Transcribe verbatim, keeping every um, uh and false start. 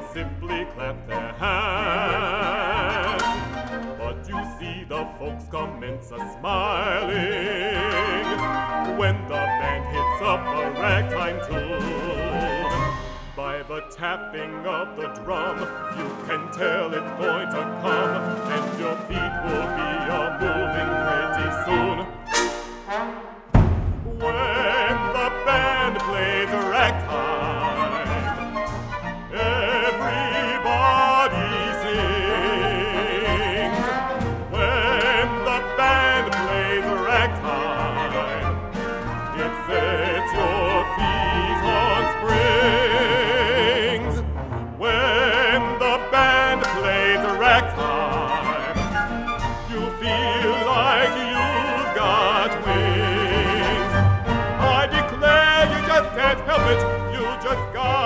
can simply clap their hands. But you see the folks commence a-smiling when the band hits up a ragtime tune. By the tapping of the drum, you can tell it's going to come, and your feet will be a-moving pretty soon. When the band plays ragtime, everybody sings. When the band plays ragtime, it sets your feet on springs. When the band plays ragtime, you feel like you've got wings. I declare you just can't help it, you just got